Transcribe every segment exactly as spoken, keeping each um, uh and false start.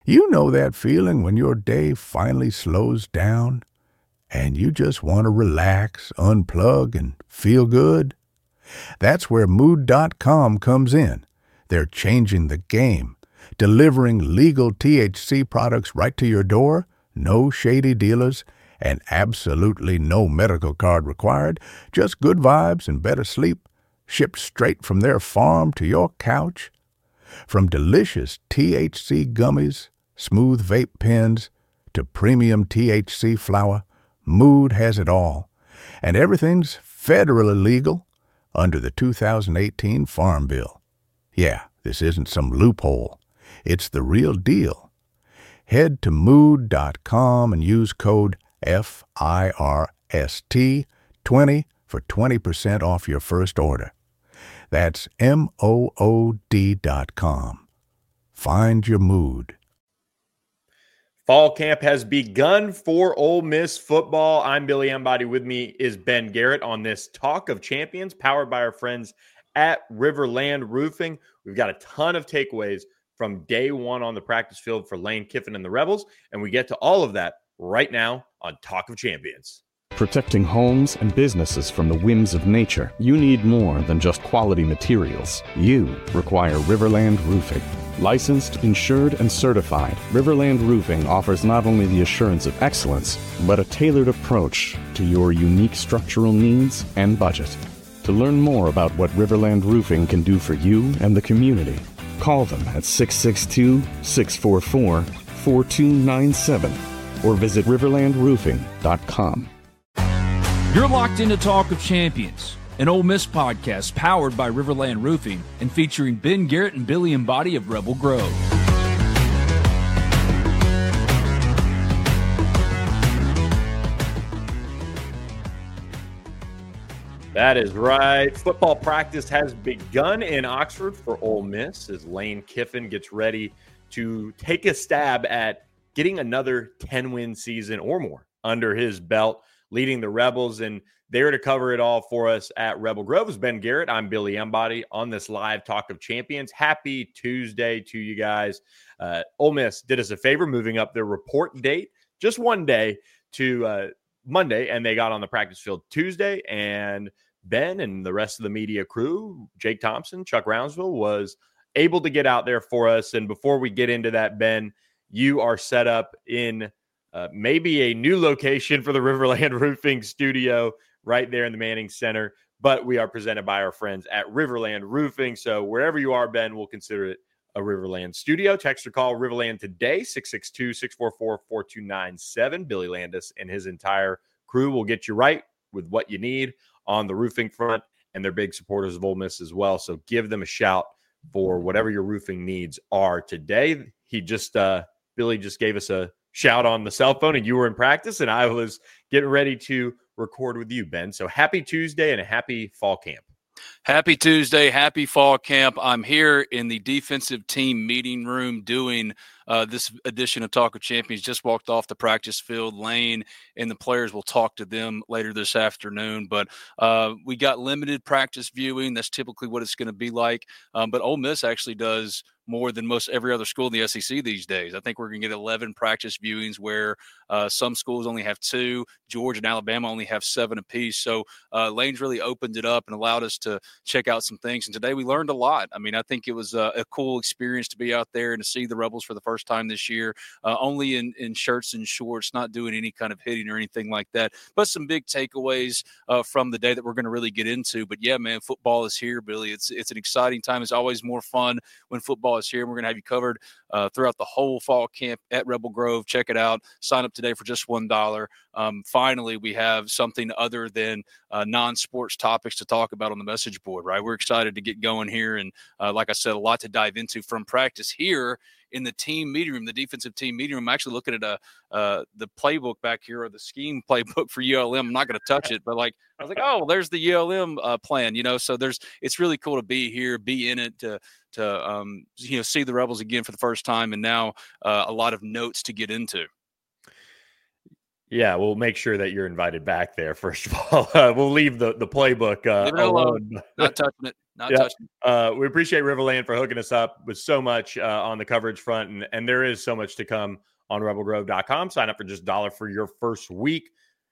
You know that feeling when your day finally slows down and you just want to relax, unplug, and feel good? That's where Mood dot com comes in. They're changing the game, delivering legal T H C products right to your door, no shady dealers, and absolutely no medical card required, just good vibes and better sleep, shipped straight from their farm to your couch. From delicious T H C gummies, smooth vape pens, to premium T H C flower, Mood has it all. And everything's federally legal under the two thousand eighteen Farm Bill. Yeah, this isn't some loophole. It's the real deal. Head to Mood dot com and use code F I R S T twenty for twenty percent off your first order. That's M O O D dot com. Find your mood. Fall camp has begun for Ole Miss football. I'm Billy Embody. With me is Ben Garrett on this Talk of Champions, powered by our friends at Riverland Roofing. We've got a ton of takeaways from day one on the practice field for Lane Kiffin and the Rebels, and we get to all of that right now on Talk of Champions. Protecting homes and businesses from the whims of nature, you need more than just quality materials. You require Riverland Roofing. Licensed, insured, and certified, Riverland Roofing offers not only the assurance of excellence, but a tailored approach to your unique structural needs and budget. To learn more about what Riverland Roofing can do for you and the community, call them at six six two, six four four, four two nine seven or visit riverland roofing dot com. You're locked into Talk of Champions, an Ole Miss podcast powered by Riverland Roofing and featuring Ben Garrett and Billy Embody of Rebel Grove. That is right. Football practice has begun in Oxford for Ole Miss as Lane Kiffin gets ready to take a stab at getting another ten-win season or more under his belt, leading the Rebels. And there to cover it all for us at Rebel Grove is Ben Garrett. I'm Billy Embody on this live Talk of Champions. Happy Tuesday to you guys. Uh, Ole Miss did us a favor moving up their report date just one day to uh, Monday, and they got on the practice field Tuesday. And Ben and the rest of the media crew, Jake Thompson, Chuck Rounsville, was able to get out there for us. And before we get into that, Ben, you are set up in Uh, maybe a new location for the Riverland Roofing studio right there in the Manning Center, but we are presented by our friends at Riverland Roofing. So wherever you are, Ben, we'll consider it a Riverland studio. Text or call Riverland today, six six two, six four four, four two nine seven. Billy Landis and his entire crew will get you right with what you need on the roofing front, and they're big supporters of Ole Miss as well. So give them a shout for whatever your roofing needs are today. He just, uh, Billy just gave us a shout on the cell phone, and you were in practice, and I was getting ready to record with you, Ben. So happy Tuesday and a happy fall camp. Happy Tuesday, happy fall camp. I'm here in the defensive team meeting room doing uh, this edition of Talk of Champions. Just walked off the practice field. Lane and the players will talk to them later this afternoon. But uh, we got limited practice viewing. That's typically what it's going to be like. Um, but Ole Miss actually does more than most every other school in the S E C these days. I think we're going to get eleven practice viewings where uh, some schools only have two. Georgia and Alabama only have seven apiece. So uh, Lane's really opened it up and allowed us to check out some things. And today we learned a lot. I mean, I think it was a, a cool experience to be out there and to see the Rebels for the first time this year, uh, only in, in shirts and shorts, not doing any kind of hitting or anything like that. But some big takeaways uh, from the day that we're going to really get into. But yeah, man, football is here, Billy. It's, it's an exciting time. It's always more fun when football is here. We're going to have you covered uh, throughout the whole fall camp at Rebel Grove. Check it out. Sign up today for just one dollar. Um, finally, we have something other than uh, non-sports topics to talk about on the message board, right? We're excited to get going here. And uh, like I said, a lot to dive into from practice here in the team meeting room, the defensive team meeting room. I'm actually looking at a, uh, the playbook back here, or the scheme playbook for U L M. I'm not going to touch it, but like, I was like, oh, there's the U L M uh, plan, you know? So there's, it's really cool to be here, be in it, to, to, um, you know, see the Rebels again for the first time. And now uh, a lot of notes to get into. Yeah, we'll make sure that you're invited back there. First of all, uh, we'll leave the the playbook uh, Leave it alone. alone. Not touching it. Not Yeah. touching it. Uh, we appreciate Riverland for hooking us up with so much uh, on the coverage front, and and there is so much to come on rebel grove dot com. Sign up for just a dollar for your first week.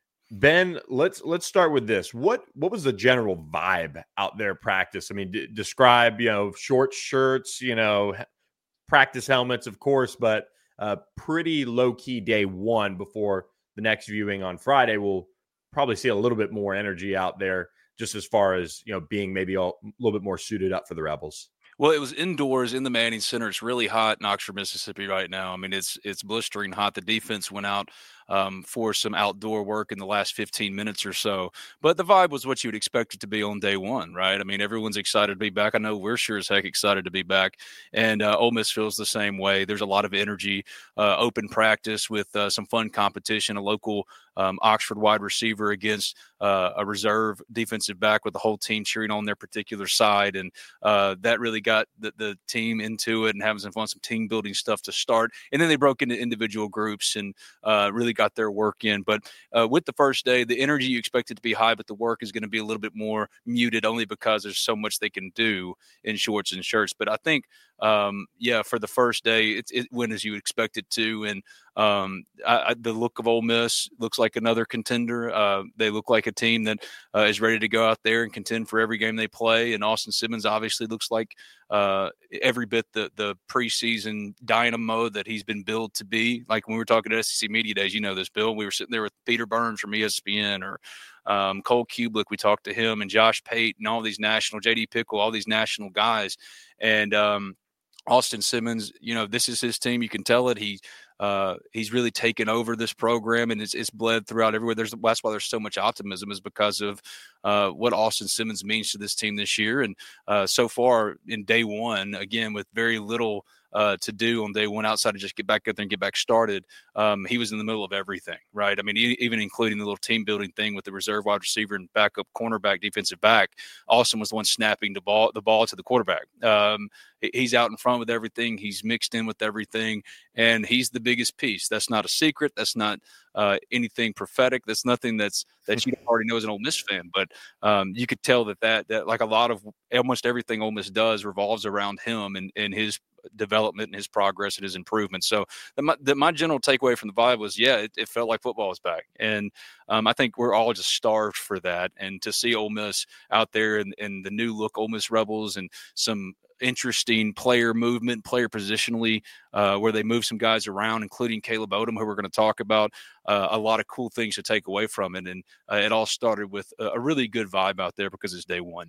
Ben, let's let's start with this. What what was the general vibe out there practice? I mean, d- describe, you know, short shirts, you know, practice helmets, of course, but uh, pretty low key day one before the next viewing on Friday. We'll probably see a little bit more energy out there, just as far as, you know, being maybe a little bit more suited up for the Rebels. Well, it was indoors in the Manning Center. It's really hot in Oxford, Mississippi right now. I mean, it's it's blistering hot. The defense went out um, for some outdoor work in the last fifteen minutes or so. But the vibe was what you would expect it to be on day one, right? I mean, everyone's excited to be back. I know we're sure as heck excited to be back. And uh, Ole Miss feels the same way. There's a lot of energy, uh, open practice with uh, some fun competition, a local um, Oxford wide receiver against uh, a reserve defensive back with the whole team cheering on their particular side. And uh, that really got the, the team into it and having some fun, some team building stuff to start. And then they broke into individual groups and uh, really got their work in. But uh, with the first day, the energy you expect it to be high, but the work is going to be a little bit more muted only because there's so much they can do in shorts and shirts. But I think, um, yeah, for the first day, it, it went as you expect it to. And um, I, I, the look of Ole Miss looks like another contender. Uh, they look like a team that uh, is ready to go out there and contend for every game they play. And Austin Simmons obviously looks like uh, every bit the the preseason dynamo that he's been billed to be. Like when we were talking at S E C Media Days, you know this, Bill. We were sitting there with Peter Burns from E S P N or um, Cole Kubelik. We talked to him and Josh Pate and all these national, J D Pickle, all these national guys. And um, Austin Simmons, you know, this is his team. You can tell it. He uh, he's really taken over this program, and it's, it's bled throughout everywhere. There's that's why there's so much optimism, is because of uh, what Austin Simmons means to this team this year. And uh, so far in day one, again with very little Uh, to do on day one outside of just get back up there and get back started. Um, he was in the middle of everything, right? I mean, e- even including the little team building thing with the reserve wide receiver and backup cornerback, defensive back. Austin was the one snapping the ball, the ball to the quarterback. Um, he's out in front with everything. He's mixed in with everything, and he's the biggest piece. That's not a secret. That's not uh, anything prophetic. That's nothing that's that you already know as an Ole Miss fan. But um, you could tell that, that that like a lot of almost everything Ole Miss does revolves around him and and his development and his progress and his improvement. So the, my, the, my general takeaway from the vibe was, yeah, it, it felt like football was back. And um, I think we're all just starved for that. And to see Ole Miss out there in, in the new look Ole Miss Rebels and some interesting player movement, player positionally, uh, where they move some guys around, including Caleb Odom, who we're going to talk about, uh, a lot of cool things to take away from it. And uh, it all started with a, a really good vibe out there because it's day one.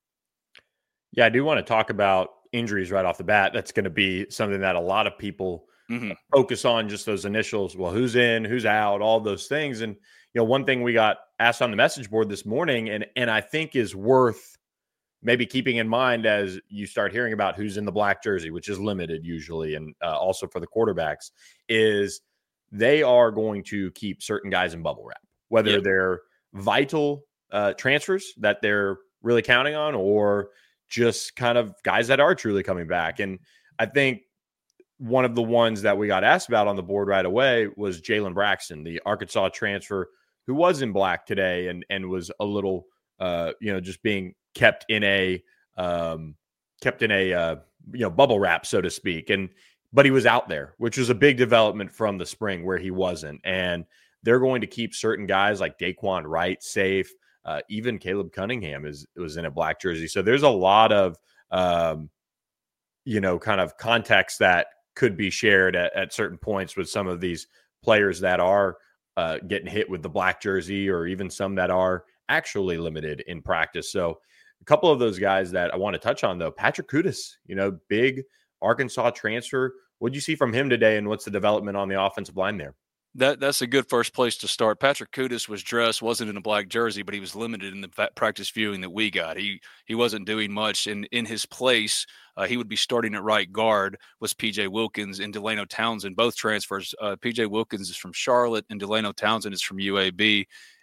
Yeah, I do want to talk about injuries right off the bat. That's going to be something that a lot of people mm-hmm. focus on, just those initials. Well, who's in, who's out, all those things. And, you know, one thing we got asked on the message board this morning, and and I think is worth maybe keeping in mind as you start hearing about who's in the black jersey, which is limited usually, and uh, also for the quarterbacks, is they are going to keep certain guys in bubble wrap, whether yep. they're vital uh, transfers that they're really counting on, or just kind of guys that are truly coming back. And I think one of the ones that we got asked about on the board right away was Jalen Braxton, the Arkansas transfer who was in black today and, and was a little, uh, you know, just being kept in a, um, kept in a, uh, you know, bubble wrap, so to speak. And, but he was out there, which was a big development from the spring where he wasn't. And they're going to keep certain guys like Daquan Wright safe. Uh, even Caleb Cunningham is was in a black jersey. So there's a lot of, um, you know, kind of context that could be shared at, at certain points with some of these players that are uh, getting hit with the black jersey, or even some that are actually limited in practice. So a couple of those guys that I want to touch on, though, Patrick Kutas, you know, big Arkansas transfer. What did you see from him today, and what's the development on the offensive line there? That that's a good first place to start. Patrick Kutas was dressed, wasn't in a black jersey, but he was limited in the practice viewing that we got. He he wasn't doing much. And in his place, uh, he would be starting at right guard, was P J Wilkins and Delano Townsend, both transfers. Uh, P J Wilkins is from Charlotte, and Delano Townsend is from U A B.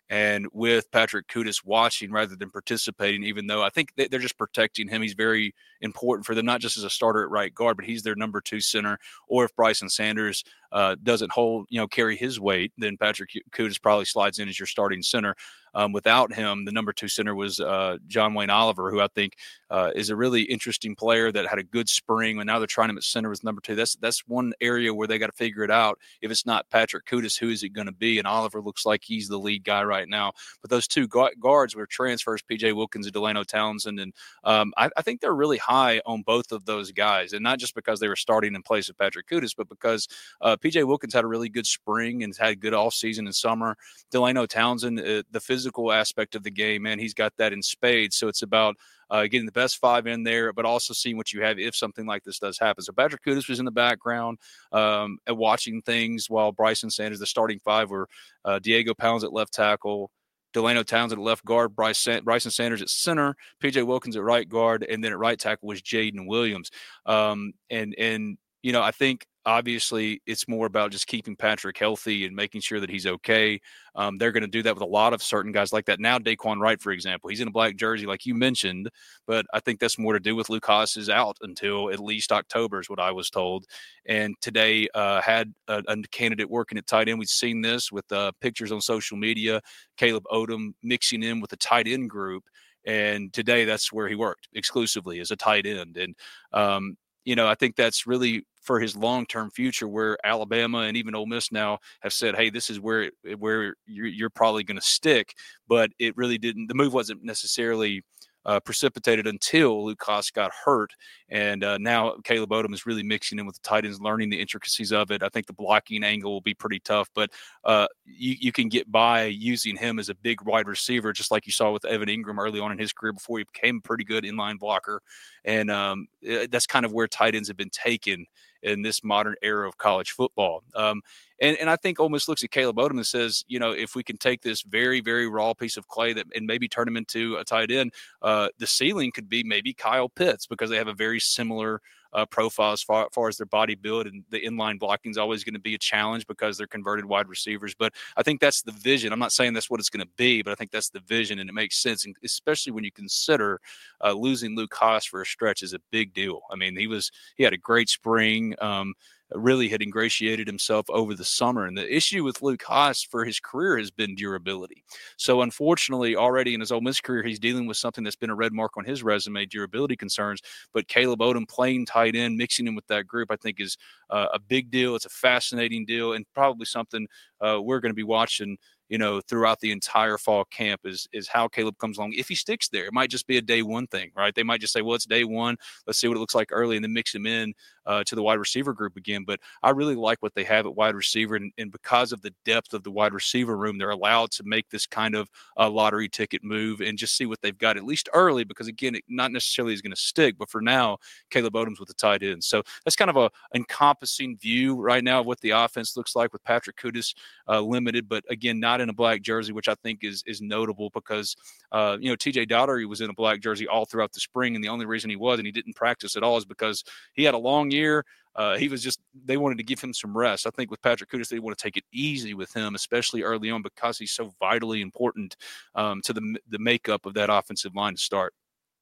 And with Patrick Kutas watching rather than participating, even though I think they're just protecting him, he's very important for them, not just as a starter at right guard, but he's their number two center. Or if Bryson Sanders uh, doesn't hold, you know, carry his weight, then Patrick Kutas probably slides in as your starting center. Um, without him, the number two center was uh, John Wayne Oliver, who I think uh, is a really interesting player that had a good spring. And now they're trying him at center as number two. That's that's one area where they got to figure it out. If it's not Patrick Kutas, who is it going to be? And Oliver looks like he's the lead guy right now. But those two gu- guards were transfers, P J Wilkins and Delano Townsend. And um, I, I think they're really high on both of those guys. And not just because they were starting in place of Patrick Kutas, but because uh, P J Wilkins had a really good spring and had a good offseason and summer. Delano Townsend, uh, the physical aspect of the game, man, he's got that in spades. So it's about uh, getting the best five in there, but also seeing what you have if something like this does happen. So Patrick Kutas was in the background um, and watching things while Bryson Sanders, the starting five, were uh, Diego Pounds at left tackle, Delano Townsend at left guard, Bryce San- Bryson Sanders at center, P J Wilkins at right guard, and then at right tackle was Jaden Williams. Um, and, and, you know, I think obviously it's more about just keeping Patrick healthy and making sure that he's okay. Um, they're going to do that with a lot of certain guys like that. Now, Daquan Wright, for example, he's in a black jersey, like you mentioned, but I think that's more to do with Luke Haas is out until at least October is what I was told. And today uh, had a, a candidate working at tight end. We've seen this with uh, pictures on social media, Caleb Odom mixing in with the tight end group. And today that's where he worked exclusively as a tight end. And, um, you know, I think that's really for his long-term future, where Alabama and even Ole Miss now have said, hey, this is where where you're, you're probably going to stick. But it really didn't – the move wasn't necessarily uh, precipitated until Luke Haas got hurt. And uh, now Caleb Odom is really mixing in with the tight ends, learning the intricacies of it. I think the blocking angle will be pretty tough, but uh, you, you can get by using him as a big wide receiver, just like you saw with Evan Ingram early on in his career before he became a pretty good inline blocker. And um, that's kind of where tight ends have been taken in this modern era of college football. Um, and, and I think Ole Miss looks at Caleb Odom and says, you know, if we can take this very, very raw piece of clay that and maybe turn him into a tight end, uh, the ceiling could be maybe Kyle Pitts, because they have a very similar uh, profile as far, far as their body build, and the inline blocking is always going to be a challenge because they're converted wide receivers. But I think that's the vision. I'm not saying that's what it's going to be, but I think that's the vision, and it makes sense, and especially when you consider uh, losing Luke Haas for a stretch is a big deal. I mean, he was he had a great spring. Um, really had ingratiated himself over the summer. And the issue with Luke Haas for his career has been durability. So unfortunately, already in his Ole Miss career, he's dealing with something that's been a red mark on his resume, durability concerns. But Caleb Odom playing tight end, mixing him with that group, I think is uh, a big deal. It's a fascinating deal, and probably something uh, we're going to be watching, you know, throughout the entire fall camp is is how Caleb comes along. If he sticks there, it might just be a day one thing, right? They might just say, well, it's day one. Let's see what it looks like early, and then mix him in uh, to the wide receiver group again. But I really like what they have at wide receiver, and, and because of the depth of the wide receiver room, they're allowed to make this kind of uh, lottery ticket move and just see what they've got at least early, because, again, it not necessarily is going to stick. But for now, Caleb Odom's with the tight end. So that's kind of a encompassing view right now of what the offense looks like with Patrick Kutas uh, limited, but, again, not in a black jersey, which I think is is notable because, uh, you know, T J Daugherty was in a black jersey all throughout the spring, and the only reason he was and he didn't practice at all is because he had a long year. Uh, he was just – they wanted to give him some rest. I think with Patrick Kutas, they want to take it easy with him, especially early on, because he's so vitally important um, to the the makeup of that offensive line to start.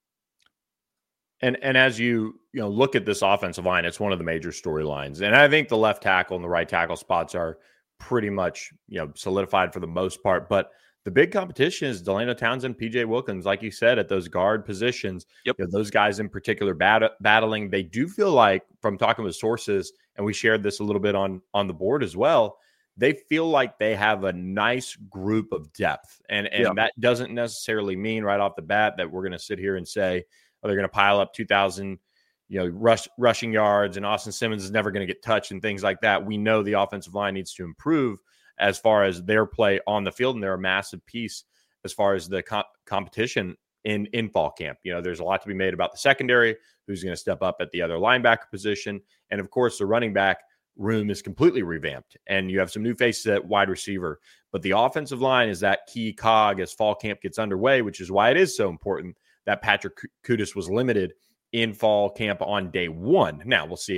And and as you you know look at this offensive line, it's one of the major storylines. And I think the left tackle and the right tackle spots are pretty much, you know, solidified for the most part. But the big competition is Delano Townsend, P J Wilkins, like you said, at those guard positions. Yep. You know, those guys in particular bat- battling. They do feel like, from talking with sources, and we shared this a little bit on, on the board as well, they feel like they have a nice group of depth. And, and Yep. that doesn't necessarily mean right off the bat that we're going to sit here and say, oh, they're going to pile up two thousand you know, rush, rushing yards, and Austin Simmons is never going to get touched and things like that. We know the offensive line needs to improve as far as their play on the field, and they're a massive piece as far as the comp- competition in, in fall camp. You know, there's a lot to be made about the secondary, who's going to step up at the other linebacker position. And, of course, the running back room is completely revamped, and you have some new faces at wide receiver. But the offensive line is that key cog as fall camp gets underway, which is why it is so important that Patrick Kutas was limited in fall camp on day one. Now we'll see how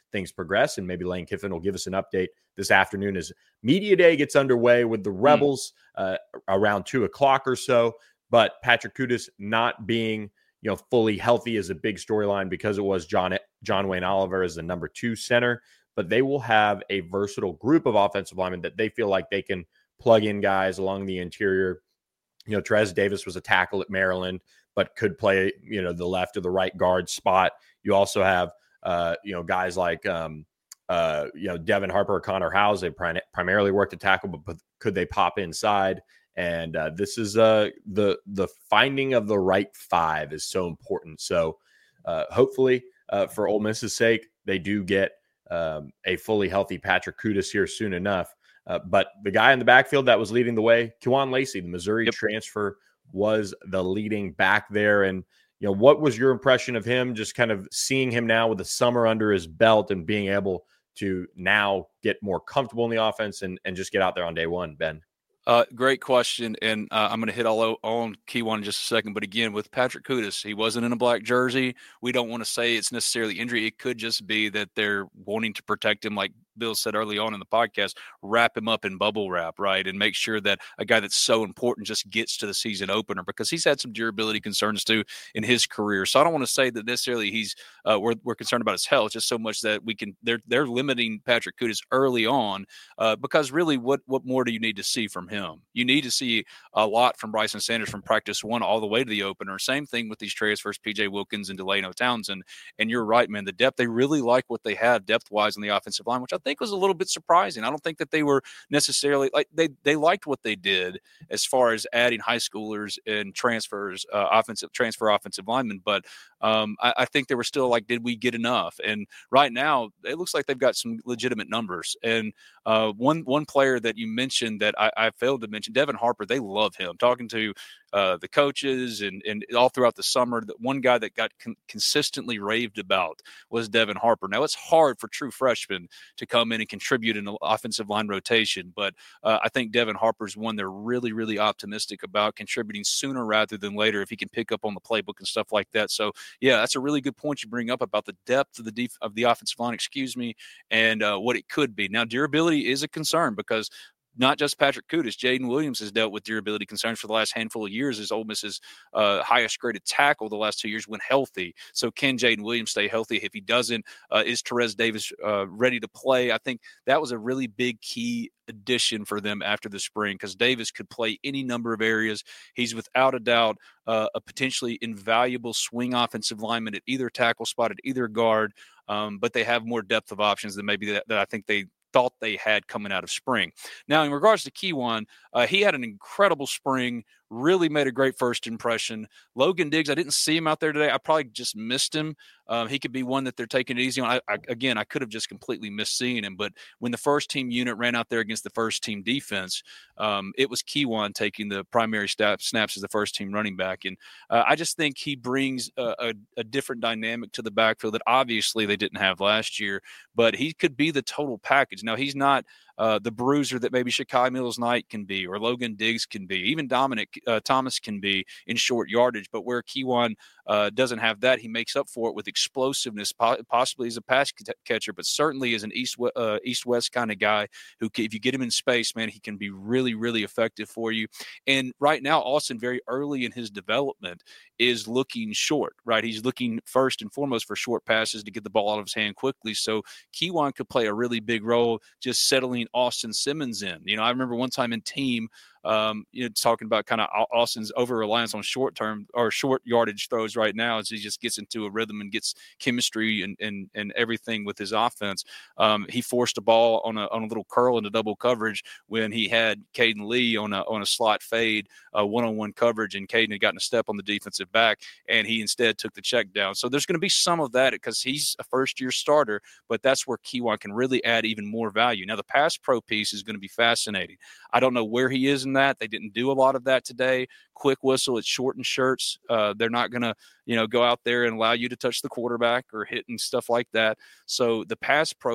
things progress. And maybe Lane Kiffin will give us an update this afternoon as media day gets underway with the Rebels uh, around two o'clock or so. But Patrick Kutas not being, you know, fully healthy is a big storyline because it was John John Wayne Oliver as the number two center. But they will have a versatile group of offensive linemen that they feel like they can plug in guys along the interior. You know, Trez Davis was a tackle at Maryland, but could play, you know, the left or the right guard spot. You also have, uh, you know, guys like, um, uh, you know, Devin Harper or Connor Howes. They prim- primarily worked at tackle, but, but could they pop inside? And uh, this is uh, the the finding of the right five is so important. So uh, hopefully uh, for Ole Miss's sake, they do get um, a fully healthy Patrick Kutas here soon enough. Uh, but the guy in the backfield that was leading the way, Kewan Lacey, the Missouri yep. transfer, was the leading back there. And, you know, what was your impression of him, just kind of seeing him now with the summer under his belt and being able to now get more comfortable in the offense and, and just get out there on day one, Ben? Uh, great question, and uh, I'm going to hit all o- on Kewan in just a second. But again, with Patrick Kutas, he wasn't in a black jersey. We don't want to say it's necessarily injury. It could just be that they're wanting to protect him, like Bill said early on in the podcast, wrap him up in bubble wrap, right, and make sure that a guy that's so important just gets to the season opener, because he's had some durability concerns too in his career. So I don't want to say that necessarily he's uh, we're we're concerned about his health, just so much that we can they're they're limiting Patrick Kutas early on uh, because really, what what more do you need to see from him? Him. You need to see a lot from Bryson Sanders from practice one all the way to the opener. Same thing with these transfers, P J Wilkins and Delano Townsend. And you're right, man. The depth, they really like what they have depth-wise on the offensive line, which I think was a little bit surprising. I don't think that they were necessarily like they they liked what they did as far as adding high schoolers and transfers, uh, offensive transfer offensive linemen. But um, I, I think they were still like, did we get enough? And right now, it looks like they've got some legitimate numbers. And uh, one one player that you mentioned that I, I failed to mention, Devin Harper, they love him. Talking to uh, the coaches and, and all throughout the summer, the one guy that got con- consistently raved about was Devin Harper. Now, it's hard for true freshmen to come in and contribute in an offensive line rotation, but uh, I think Devin Harper's one they're really, really optimistic about contributing sooner rather than later if he can pick up on the playbook and stuff like that. So, yeah, that's a really good point you bring up about the depth of the def- of the offensive line, excuse me, and uh, what it could be. Now, durability is a concern because not just Patrick Kutas, Jaden Williams has dealt with durability concerns for the last handful of years as Ole Miss's uh, highest graded tackle the last two years when healthy. So can Jaden Williams stay healthy? If he doesn't, uh, is Trez Davis uh, ready to play? I think that was a really big key addition for them after the spring because Davis could play any number of areas. He's without a doubt uh, a potentially invaluable swing offensive lineman at either tackle spot, at either guard, um, but they have more depth of options than maybe that, that I think they thought they had coming out of spring. Now, in regards to Kewan, uh, he had an incredible spring, really made a great first impression. Logan Diggs, I didn't see him out there today. I probably just missed him. Um, he could be one that they're taking it easy on. I, I, again, I could have just completely missed seeing him. But when the first team unit ran out there against the first team defense, um, it was Kewan taking the primary snap, snaps as the first team running back. And uh, I just think he brings a, a, a different dynamic to the backfield that obviously they didn't have last year. But he could be the total package. Now, he's not Uh, the bruiser that maybe Shakai Mills-Knight can be or Logan Diggs can be, even Dominic uh, Thomas can be in short yardage. But where Kewan uh, doesn't have that, he makes up for it with explosiveness, po- possibly as a pass c- catcher, but certainly as an east uh, east-west kind of guy who, can, if you get him in space, man, he can be really, really effective for you. And right now, Austin, very early in his development, is looking short, right? He's looking first and foremost for short passes to get the ball out of his hand quickly. So Kewan could play a really big role just settling Austin Simmons in. You know, I remember one time in team, um, you know, talking about kind of Austin's over reliance on short term or short yardage throws right now as he just gets into a rhythm and gets chemistry and and, and everything with his offense. Um, he forced a ball on a on a little curl into double coverage when he had Caden Lee on a on a slot fade, uh, one-on-one coverage, and Caden had gotten a step on the defensive back, and he instead took the check down. So there's going to be some of that because he's a first-year starter, but that's where Kewan can really add even more value. Now, the pass pro piece is going to be fascinating. I don't know where he is in that. They didn't do a lot of that today. Quick whistle, it's shortened shirts. Uh, they're not going to, you know, go out there and allow you to touch the quarterback or hit and stuff like that. So the pass pro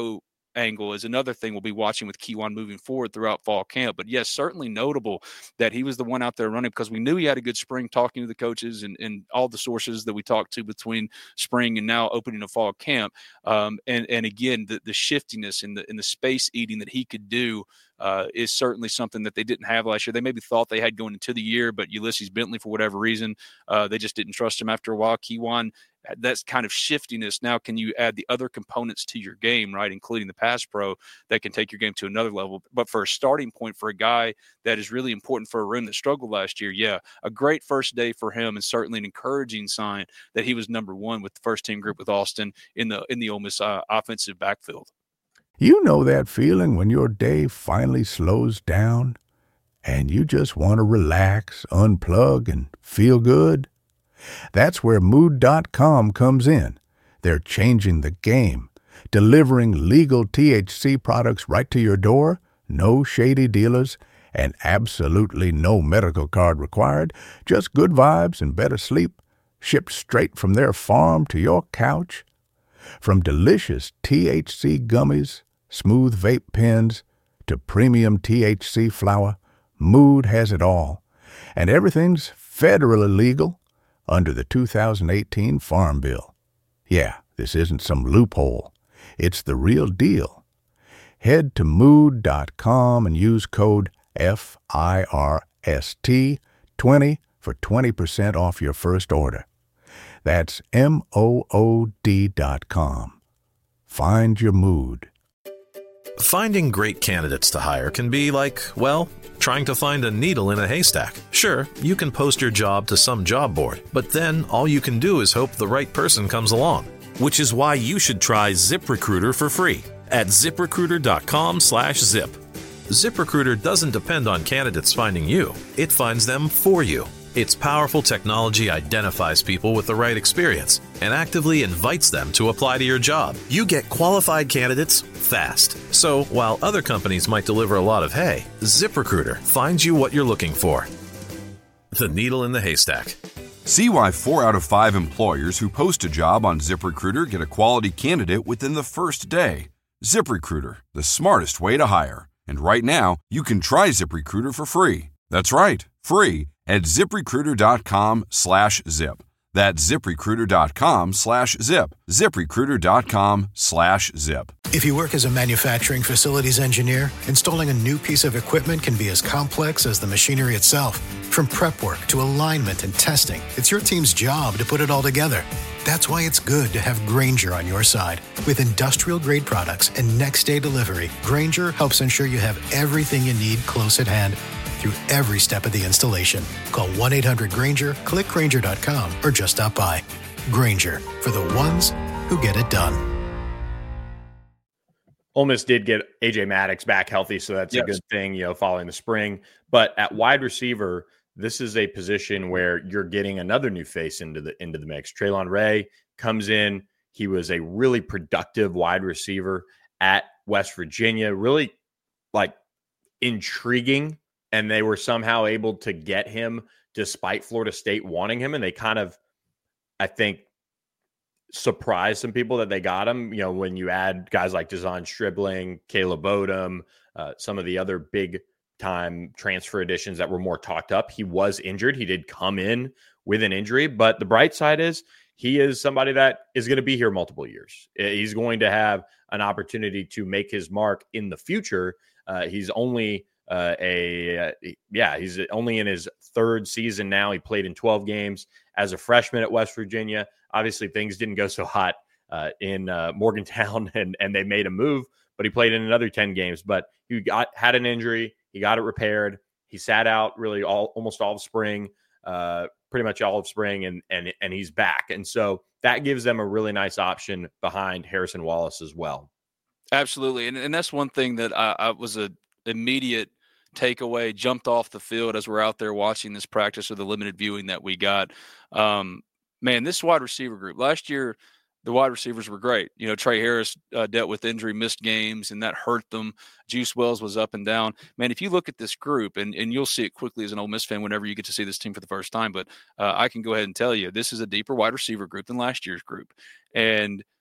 angle is another thing we'll be watching with Keyjuan moving forward throughout fall camp. But yes, certainly notable that he was the one out there running, because we knew he had a good spring, talking to the coaches and, and all the sources that we talked to between spring and now opening a fall camp. Um, and, and again, the, the shiftiness in the, in the space eating that he could do uh, is certainly something that they didn't have last year. They maybe thought they had going into the year, but Ulysses Bentley, for whatever reason, uh, they just didn't trust him after a while. Keyjuan, that's kind of shiftiness. Now, can you add the other components to your game, right, including the pass pro, that can take your game to another level? But for a starting point for a guy that is really important for a room that struggled last year, yeah, a great first day for him, and certainly an encouraging sign that he was number one with the first team group with Austin in the in the Ole Miss uh, offensive backfield. You know that feeling when your day finally slows down and you just want to relax, unplug, and feel good? That's where Mood dot com comes in. They're changing the game, delivering legal T H C products right to your door, no shady dealers, and absolutely no medical card required, just good vibes and better sleep, shipped straight from their farm to your couch. From delicious T H C gummies, smooth vape pens, to premium T H C flower, Mood has it all. And everything's federally legal under the two thousand eighteen Farm Bill. Yeah, this isn't some loophole. It's the real deal. Head to Mood dot com and use code F I R S T twenty for twenty percent off your first order. That's M O O D dot com. Find your mood. Finding great candidates to hire can be like, well, trying to find a needle in a haystack. Sure, you can post your job to some job board, but then all you can do is hope the right person comes along. Which is why you should try ZipRecruiter for free at ZipRecruiter.com slash zip. ZipRecruiter doesn't depend on candidates finding you. It finds them for you. Its powerful technology identifies people with the right experience and actively invites them to apply to your job. You get qualified candidates fast. So while other companies might deliver a lot of hay, ZipRecruiter finds you what you're looking for. The needle in the haystack. See why four out of five employers who post a job on ZipRecruiter get a quality candidate within the first day. ZipRecruiter, the smartest way to hire. And right now, you can try ZipRecruiter for free. That's right, free at ZipRecruiter.com slash zip. That's ZipRecruiter.com slash zip. ZipRecruiter.com slash zip. If you work as a manufacturing facilities engineer, installing a new piece of equipment can be as complex as the machinery itself. From prep work to alignment and testing, it's your team's job to put it all together. That's why it's good to have Grainger on your side. With industrial-grade products and next-day delivery, Grainger helps ensure you have everything you need close at hand through every step of the installation. Call one eight hundred Grainger, click Grainger dot com, or just stop by. Grainger, for the ones who get it done. Ole Miss did get A J Maddox back healthy, so that's yes. a good thing, you know, following the spring. But at wide receiver, this is a position where you're getting another new face into the into the mix. Traylon Ray comes in. He was a really productive wide receiver at West Virginia, really like intriguing, and they were somehow able to get him despite Florida State wanting him, and they kind of, I think, surprised some people that they got him. You know, when you add guys like De'Zhaun Stribling, Caleb Odom, uh, some of the other big time transfer additions that were more talked up. He was injured. He did come in with an injury, but the bright side is he is somebody that is going to be here multiple years. He's going to have an opportunity to make his mark in the future. Uh, he's only uh, a, uh, yeah, he's only in his third season now. He played in twelve games as a freshman at West Virginia. Obviously things didn't go so hot uh, in uh, Morgantown and, and they made a move, but he played in another ten games, but he got, had an injury. He got it repaired. He sat out really all almost all of spring, uh, pretty much all of spring, and and and he's back. And so that gives them a really nice option behind Harrison Wallace as well. Absolutely, and and that's one thing that I, I was a immediate takeaway. Jumped off the field as we're out there watching this practice or the limited viewing that we got. Um, man, this wide receiver group last year. The wide receivers were great. You know, Trey Harris uh, dealt with injury, missed games, and that hurt them. Juice Wells was up and down. Man, if you look at this group, and, and you'll see it quickly as an Ole Miss fan whenever you get to see this team for the first time, but uh, I can go ahead and tell you this is a deeper wide receiver group than last year's group. And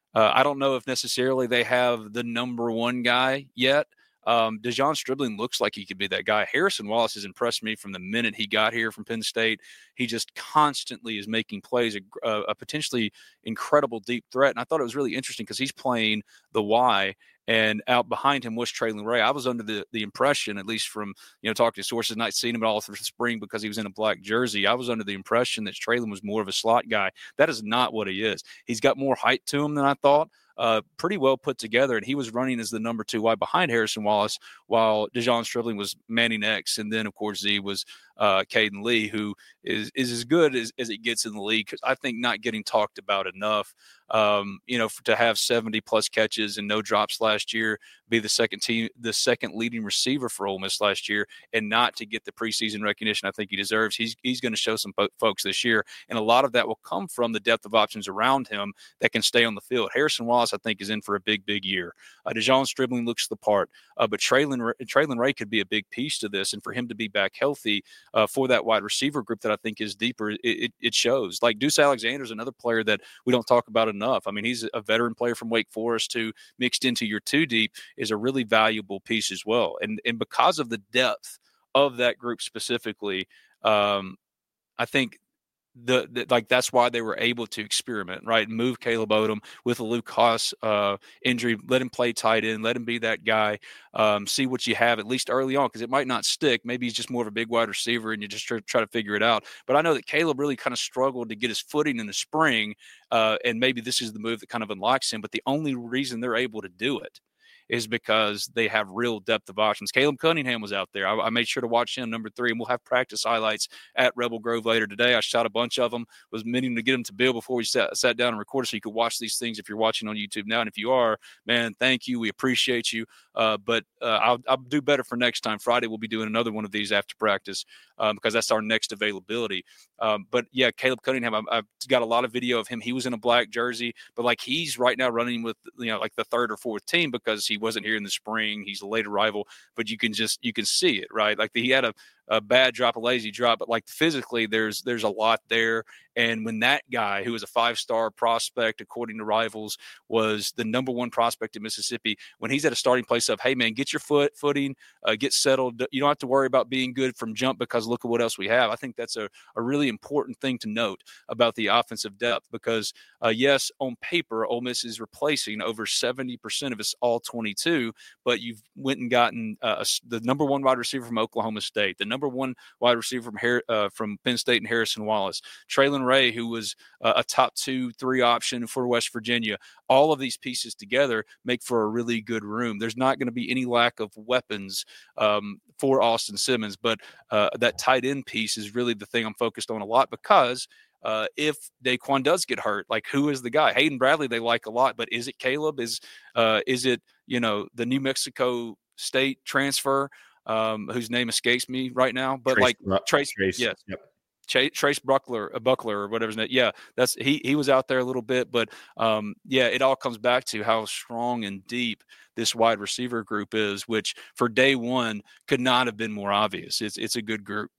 Uh, I don't know if necessarily they have the number one guy yet. Um, Dejon Stribling looks like he could be that guy. Harrison Wallace has impressed me from the minute he got here from Penn State. He just constantly is making plays, a, a potentially incredible deep threat. And I thought it was really interesting because he's playing the Y, and out behind him was Traylon Ray. I was under the, the impression, at least from, you know, talking to sources, not seeing him all through the spring because he was in a black jersey. I was under the impression that Traylon was more of a slot guy. That is not what he is. He's got more height to him than I thought. Uh, pretty well put together, and he was running as the number two wide behind Harrison Wallace, while Dejon Stribling was manning X, and then of course Z was uh, Caden Lee, who is is as good as, as it gets in the league. Because I think not getting talked about enough. Um, you know, for, to have seventy plus catches and no drops last year, be the second team, the second leading receiver for Ole Miss last year, and not to get the preseason recognition I think he deserves. He's he's going to show some po- folks this year, and a lot of that will come from the depth of options around him that can stay on the field. Harrison Wallace, I think, is in for a big, big year. Uh, Dejon Stribling looks the part, uh, but Traylon Traylon Ray could be a big piece to this, and for him to be back healthy uh, for that wide receiver group that I think is deeper, it, it, it shows. Like Deuce Alexander is another player that we don't talk about enough. I mean, he's a veteran player from Wake Forest who mixed into your two deep is a really valuable piece as well. And and because of the depth of that group specifically, um, I think the, the like that's why they were able to experiment, right? Move Caleb Odom with a Luke Haas uh, injury, let him play tight end, let him be that guy, um, see what you have at least early on, because it might not stick. Maybe he's just more of a big wide receiver and you just try, try to figure it out. But I know that Caleb really kind of struggled to get his footing in the spring, uh, and maybe this is the move that kind of unlocks him. But the only reason they're able to do it is because they have real depth of options. Caleb Cunningham was out there. I, I made sure to watch him, number three, and we'll have practice highlights at Rebel Grove later today. I shot a bunch of them, was meaning to get them to Bill before we sat, sat down and recorded so you could watch these things if you're watching on YouTube now. And if you are, man, thank you. We appreciate you. Uh, but uh, I'll, I'll do better for next time. Friday, we'll be doing another one of these after practice um, because that's our next availability. Um, but, yeah, Caleb Cunningham, I, I've got a lot of video of him. He was in a black jersey, but, like, he's right now running with, you know, like the third or fourth team because he wasn't here in the spring. He's a late arrival, but you can just you can see it, right? Like he had a, a bad drop, a lazy drop, but like physically there's there's a lot there. And when that guy, who was a five-star prospect according to Rivals, was the number one prospect in Mississippi, when he's at a starting place of, hey man, get your foot footing, uh, get settled. You don't have to worry about being good from jump because look at what else we have. I think that's a, a really important thing to note about the offensive depth because uh, yes, on paper, Ole Miss is replacing over seventy percent of its all twenty-two, but you've went and gotten uh, the number one wide receiver from Oklahoma State, the number one wide receiver from Har- uh, from Penn State and Harrison Wallace, Traylon Ray, who was uh, a top two, three option for West Virginia. All of these pieces together make for a really good room. There's not going to be any lack of weapons um, for Austin Simmons, but uh, that tight end piece is really the thing I'm focused on a lot because Uh, if Daquan does get hurt, like who is the guy? Hayden Bradley they like a lot, but is it Caleb? Is uh, is it you know the New Mexico State transfer um, whose name escapes me right now? But Trace, like Trace, Trace yes, yep. Trace, Trace Buckler, uh, Buckler or whatever's name. Yeah, that's he. He was out there a little bit, but um, yeah, it all comes back to how strong and deep this wide receiver group is, which for day one could not have been more obvious. It's it's a good group.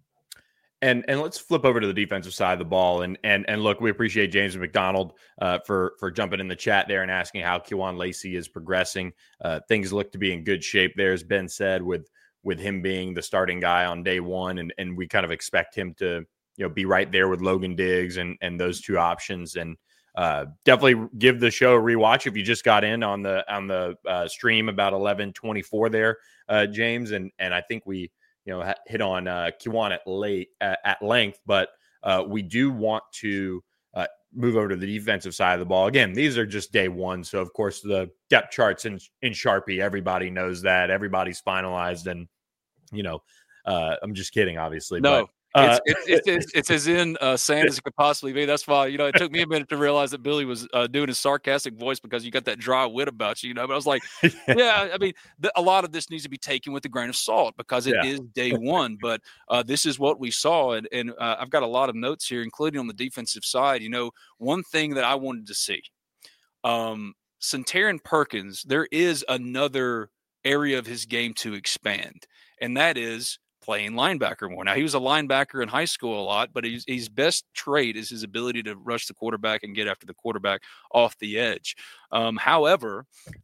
And and let's flip over to the defensive side of the ball. And and and look, we appreciate James McDonald uh, for for jumping in the chat there and asking how Kewan Lacey is progressing. Uh, things look to be in good shape there, as Ben said, with with him being the starting guy on day one, and and we kind of expect him to you know be right there with Logan Diggs and and those two options. And uh, definitely give the show a rewatch if you just got in on the on the uh, stream about eleven twenty-four there, uh, James. And and I think we. you know, hit on uh, Kewan at late uh, at length, but uh, we do want to uh, move over to the defensive side of the ball. Again, these are just day one, so of course the depth charts in in Sharpie, everybody knows that, everybody's finalized, and you know, uh, I'm just kidding, obviously. No. But, uh, it's, it's, it's, it's as in uh, sand as it could possibly be. That's why, you know, it took me a minute to realize that Billy was uh, doing his sarcastic voice because you got that dry wit about you, you know. But I was like, yeah, I mean, the, a lot of this needs to be taken with a grain of salt because it yeah. is day one. But uh, this is what we saw. And, and uh, I've got a lot of notes here, including on the defensive side. You know, one thing that I wanted to see, um, Centarian Perkins, there is another area of his game to expand, and that is playing linebacker more. Now, he was a linebacker in high school a lot, but his, his best trait is his ability to rush the quarterback and get after the quarterback off the edge. Um, however,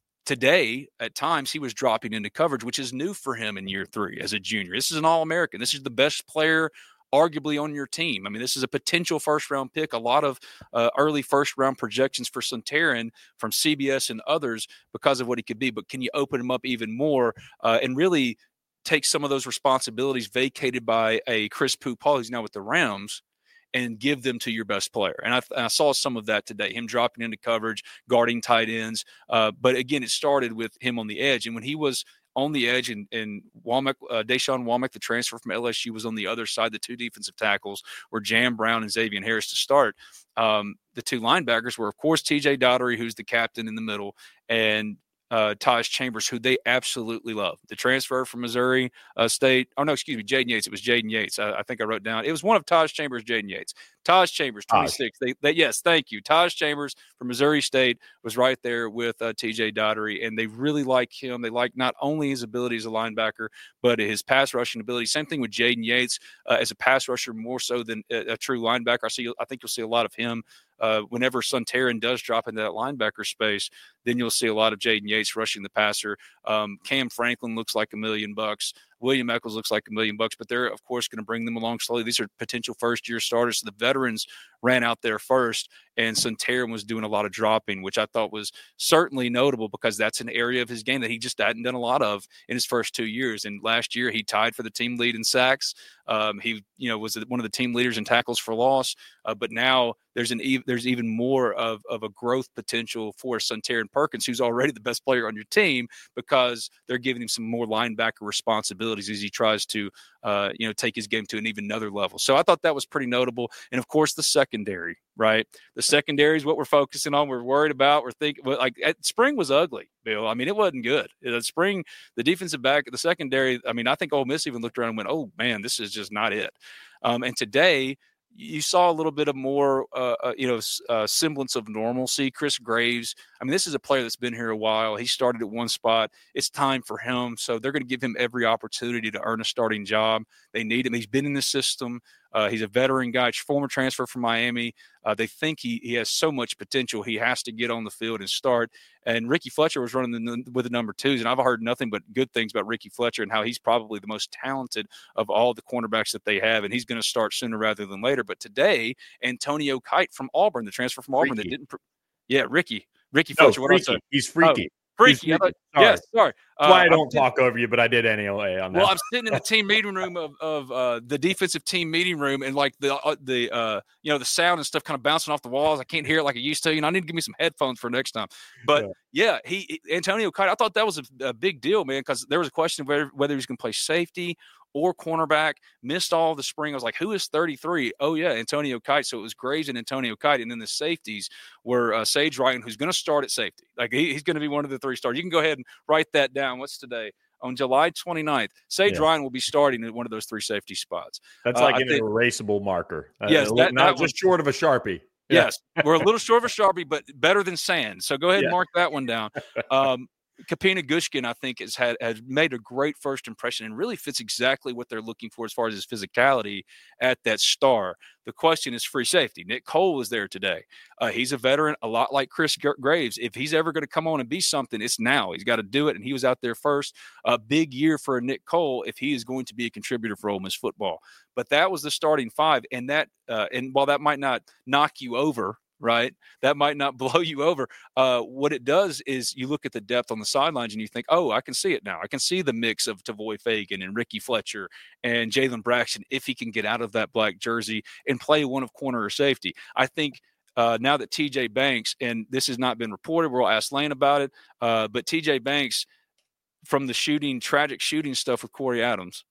today, at times, he was dropping into coverage, which is new for him in year three as a junior. This is an All-American. This is the best player arguably on your team. I mean, this is a potential first-round pick. A lot of uh, early first-round projections for Suntarine from C B S and others because of what he could be. But can you open him up even more uh, and really take some of those responsibilities vacated by a Chris Paul, who's now with the Rams, and give them to your best player? And I, I saw some of that today, him dropping into coverage, guarding tight ends. Uh, but again, it started with him on the edge. And when he was on the edge, and, and Womack, uh, Deshaun Womack, the transfer from L S U, was on the other side. The two defensive tackles were Jam Brown and Xavier Harris to start. Um, the two linebackers were, of course, T J Daugherty, who's the captain in the middle, and Uh, Taj Chambers, who they absolutely love. The transfer from Missouri uh, State. Oh, no, excuse me, Jaden Yates. It was Jaden Yates. I, I think I wrote down. It was one of Taj Chambers, Jaden Yates. Taj Chambers, twenty-six. They, they, yes, thank you. Taj Chambers from Missouri State was right there with uh, T J Daugherty, and they really like him. They like not only his ability as a linebacker, but his pass rushing ability. Same thing with Jaden Yates uh, as a pass rusher, more so than a, a true linebacker. I see. I think you'll see a lot of him Uh, whenever Suntarine does drop into that linebacker space. Then you'll see a lot of Jaden Yates rushing the passer. Um, Cam Franklin looks like a million bucks. William Eccles looks like a million bucks, but they're, of course, going to bring them along slowly. These are potential first-year starters. So the veterans ran out there first, and Suntarine was doing a lot of dropping, which I thought was certainly notable because that's an area of his game that he just hadn't done a lot of in his first two years. And last year, he tied for the team lead in sacks. Um, he, you know, was one of the team leaders in tackles for loss. Uh, but now there's an e- there's even more of, of a growth potential for Suntarine Perkins, who's already the best player on your team, because they're giving him some more linebacker responsibilities as he tries to, uh, you know, take his game to an even another level. So I thought that was pretty notable. And of course, the secondary, right? The secondary is what we're focusing on. We're worried about. We're thinking, well, like at, spring was ugly, Bill. I mean, it wasn't good. The spring, the defensive back, the secondary. I mean, I think Ole Miss even looked around and went, "Oh man, this is just not it." Um, and today, you saw a little bit of more, uh, uh, you know, uh, semblance of normalcy. Chris Graves, I mean, this is a player that's been here a while. He started at one spot. It's time for him. So they're going to give him every opportunity to earn a starting job. They need him. He's been in the system. Uh, he's a veteran guy, former transfer from Miami. Uh, they think he he has so much potential. He has to get on the field and start. And Ricky Fletcher was running the, with the number twos, and I've heard nothing but good things about Ricky Fletcher and how he's probably the most talented of all the cornerbacks that they have, and he's going to start sooner rather than later. But today, Antonio Kite from Auburn, the transfer from Auburn, Freaky. that didn't – yeah, Ricky. Ricky No, Fletcher. What else? He's freaky. Oh, freaky. He's I thought, freaky. yes, sorry. That's why Uh, I don't I'm sitting- talk over you, but I did anyway on that. Well, I'm sitting in the team meeting room of, of uh, the defensive team meeting room, and like the uh, the uh, you know the sound and stuff kind of bouncing off the walls. I can't hear it like I used to. You know, I need to give me some headphones for next time. But yeah, yeah he Antonio Kite. I thought that was a, a big deal, man, because there was a question of whether, whether he was going to play safety or cornerback. Missed all the spring. I was like, who is thirty-three? Oh yeah, Antonio Kite. So it was Graves and Antonio Kite, and then the safeties were uh, Sage Ryan, who's going to start at safety. Like he, he's going to be one of the three stars. You can go ahead and write that down. What's today? On July twenty-ninth, Sage Yeah. Ryan will be starting at one of those three safety spots. That's Uh, like I an think- erasable marker. Uh, Yes, a li- that- not that just was- short of a Sharpie. Yeah. Yes, we're a little short of a Sharpie, but better than sand. So go ahead and Yeah. mark that one down. Um, Kapina Gushkin, I think, has had has made a great first impression and really fits exactly what they're looking for as far as his physicality at that star. The question is free safety. Nick Cole was there today. Uh, he's a veteran, a lot like Chris G- Graves. If he's ever going to come on and be something, it's now. He's got to do it, and he was out there first. A big year for Nick Cole if he is going to be a contributor for Ole Miss football. But that was the starting five, and that uh, and while that might not knock you over, right? That might not blow you over. Uh, what it does is you look at the depth on the sidelines and you think, oh, I can see it now. I can see the mix of Tavoy Fagan and Ricky Fletcher and Jalen Braxton if he can get out of that black jersey and play one of corner or safety. I think uh, now that T J Banks, and this has not been reported, we'll ask Lane about it, uh, but T J Banks, from the shooting, tragic shooting stuff with Corey Adams,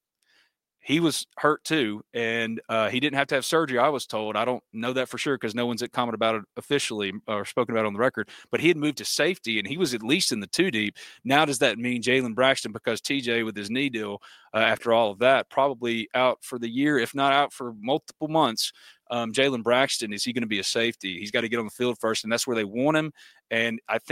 he was hurt too, and uh, he didn't have to have surgery, I was told. I don't know that for sure because no one's commented about it officially or spoken about it on the record. But he had moved to safety, and he was at least in the two deep. Now does that mean Jalen Braxton, because T J with his knee deal, uh, after all of that, probably out for the year, if not out for multiple months? Um, Jalen Braxton, is he going to be a safety? He's got to get on the field first, and that's where they want him. And I think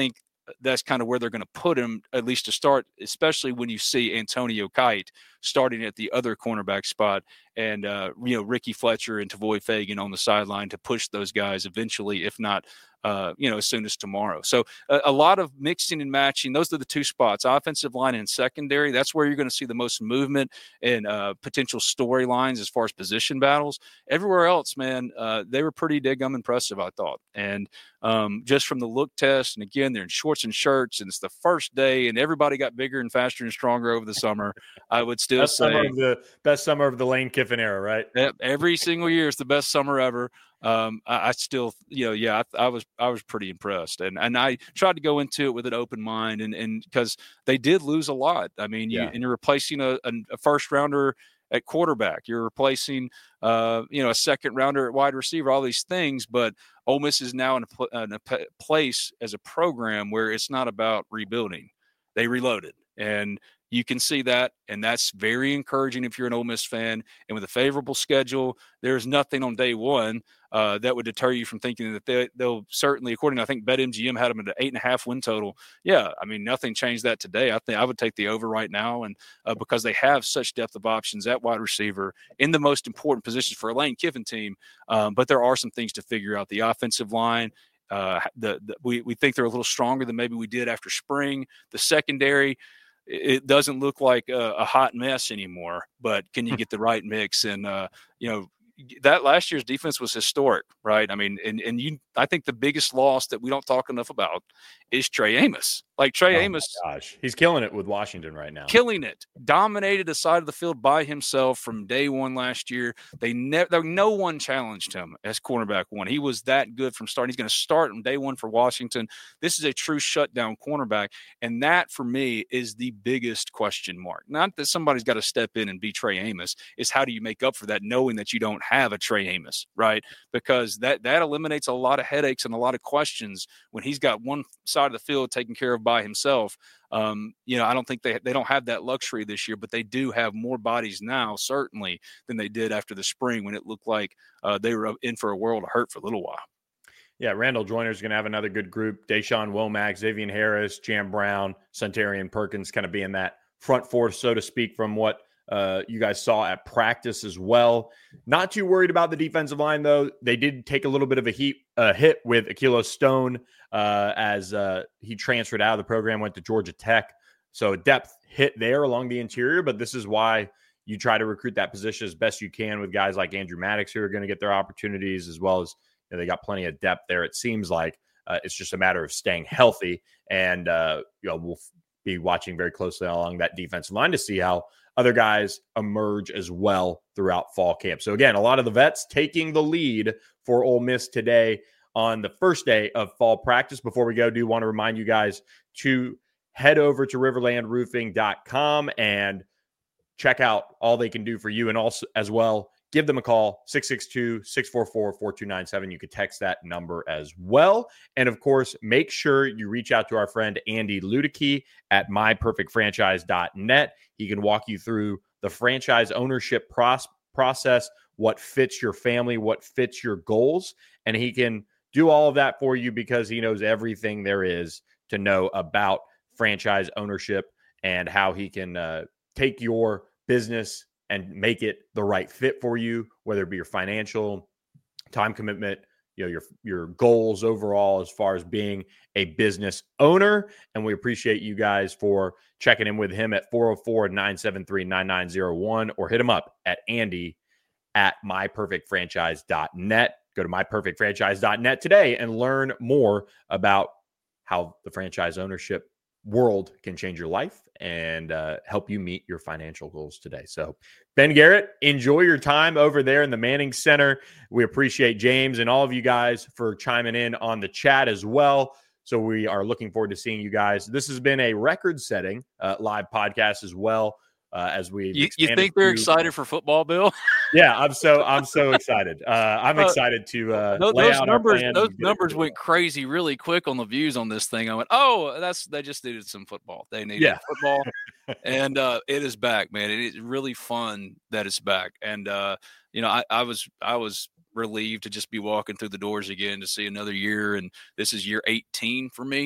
that's kind of where they're going to put him, at least to start, especially when you see Antonio Kite starting at the other cornerback spot and, uh, you know, Ricky Fletcher and Tavoy Fagan on the sideline to push those guys eventually, if not, uh, you know, as soon as tomorrow. So a, a lot of mixing and matching. Those are the two spots, offensive line and secondary. That's where you're going to see the most movement and uh, potential storylines as far as position battles. Everywhere else, man, uh, they were pretty daggum impressive, I thought. And um, just from the look test, and again, they're in shorts and shirts, and it's the first day, and everybody got bigger and faster and stronger over the summer. I would still best say summer of the best summer of the Lane Kiffin era, right? Every single year is the best summer ever. Um, I, I still, you know, yeah, I, I was, I was pretty impressed, and and I tried to go into it with an open mind, and and because they did lose a lot. I mean, you, Yeah. and you're replacing a, a first rounder at quarterback, you're replacing, uh, you know, a second rounder at wide receiver, all these things. But Ole Miss is now in a, in a place as a program where it's not about rebuilding; they reloaded, and you can see that, and that's very encouraging if you're an Ole Miss fan. And with a favorable schedule, there's nothing on day one uh, that would deter you from thinking that they, they'll certainly, according to I think BetMGM had them at an eight and a half win total. Yeah, I mean nothing changed that today. I think I would take the over right now, and uh, because they have such depth of options at wide receiver in the most important positions for a Lane Kiffin team. Um, but there are some things to figure out. The offensive line. Uh, the, the we we think they're a little stronger than maybe we did after spring. The secondary. It doesn't look like a, a hot mess anymore, but can you get the right mix? And, uh, you know, that last year's defense was historic, right? I mean, and, and you, I think the biggest loss that we don't talk enough about is Trey Amos. Like Trey oh Amos, gosh, he's killing it with Washington right now. Killing it, dominated the side of the field by himself from day one last year. They never, no one challenged him as cornerback one. He was that good from starting. He's going to start on day one for Washington. This is a true shutdown cornerback, and that for me is the biggest question mark. Not that somebody's got to step in and be Trey Amos. Is how do you make up for that, knowing that you don't have a Trey Amos, right? Because that that eliminates a lot of headaches and a lot of questions when he's got one side of the field taken care of by himself. Um, you know, I don't think they they don't have that luxury this year, but they do have more bodies now, certainly, than they did after the spring when it looked like uh, they were in for a world of hurt for a little while. Yeah, Randall Joyner is going to have another good group. Deshaun Womack, Xavier Harris, Jam Brown, Suntarian Perkins kind of being that front four, so to speak, from what uh, you guys saw at practice as well. Not too worried about the defensive line, though. They did take a little bit of a heat, uh, hit with Akilah Stone uh, as uh, he transferred out of the program, went to Georgia Tech. So depth hit there along the interior, but this is why you try to recruit that position as best you can with guys like Andrew Maddox who are going to get their opportunities, as well as you know, they got plenty of depth there. It seems like uh, it's just a matter of staying healthy, and uh, you know we'll be watching very closely along that defensive line to see how other guys emerge as well throughout fall camp. So again, a lot of the vets taking the lead for Ole Miss today on the first day of fall practice. Before we go, I do want to remind you guys to head over to riverland roofing dot com and check out all they can do for you, and also as well, give them a call, six six two, six four four, four two nine seven. You could text that number as well. And of course, make sure you reach out to our friend Andy Ludicky at my perfect franchise dot net. He can walk you through the franchise ownership pros- process, what fits your family, what fits your goals. And he can do all of that for you because he knows everything there is to know about franchise ownership and how he can uh, take your business and make it the right fit for you, whether it be your financial, time commitment, you know, your your goals overall as far as being a business owner. And we appreciate you guys for checking in with him at four oh four, nine seven three, nine nine oh one or hit him up at Andy at my perfect franchise dot net. Go to my perfect franchise dot net today and learn more about how the franchise ownership world can change your life and uh, help you meet your financial goals today. So Ben Garrett, enjoy your time over there in the Manning Center. We appreciate James and all of you guys for chiming in on the chat as well. So we are looking forward to seeing you guys. This has been a record-setting uh, live podcast as well. Uh, as we you, you think they're through. excited for football, Bill? Yeah, I'm so I'm so excited. Uh, I'm excited to uh, those, lay those out numbers. our Those numbers went crazy really quick on the views on this thing. I went, oh, that's they just needed some football. They needed yeah. football, and uh, it is back, man. It is really fun that it's back. And uh, you know, I, I was I was relieved to just be walking through the doors again to see another year, and this is year eighteen for me.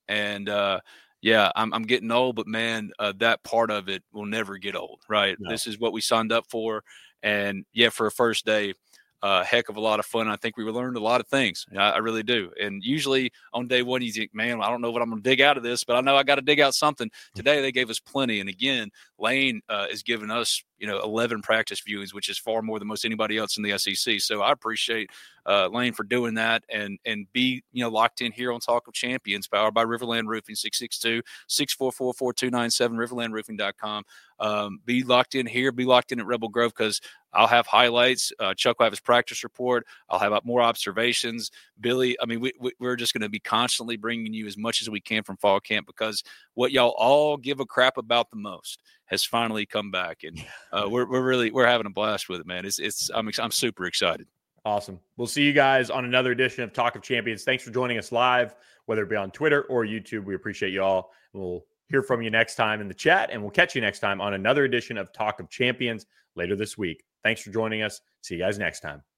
And uh, yeah, I'm, I'm getting old, but man, uh, that part of it will never get old, right? No. This is what we signed up for. And yeah, for a first day, a uh, heck of a lot of fun. I think we learned a lot of things. I, I really do. And usually on day one, you think, man, I don't know what I'm going to dig out of this, but I know I got to dig out something. Today, they gave us plenty. And again, Lane uh, is giving us, you know, eleven practice viewings, which is far more than most anybody else in the S E C. So I appreciate uh, Lane for doing that, and and be, you know, locked in here on Talk of Champions, powered by Riverland Roofing, six six two, six four four, four two nine seven, riverland roofing dot com. Um, be locked in here, be locked in at Rebel Grove, because I'll have highlights. Uh, Chuck will have his practice report. I'll have more observations. Billy, I mean, we, we, we're just going to be constantly bringing you as much as we can from fall camp, because what y'all all give a crap about the most has finally come back, and uh, we're we're really we're having a blast with it, man. It's it's I'm I'm super excited. Awesome. We'll see you guys on another edition of Talk of Champions. Thanks for joining us live, whether it be on Twitter or YouTube. We appreciate you all. We'll hear from you next time in the chat, and we'll catch you next time on another edition of Talk of Champions later this week. Thanks for joining us. See you guys next time.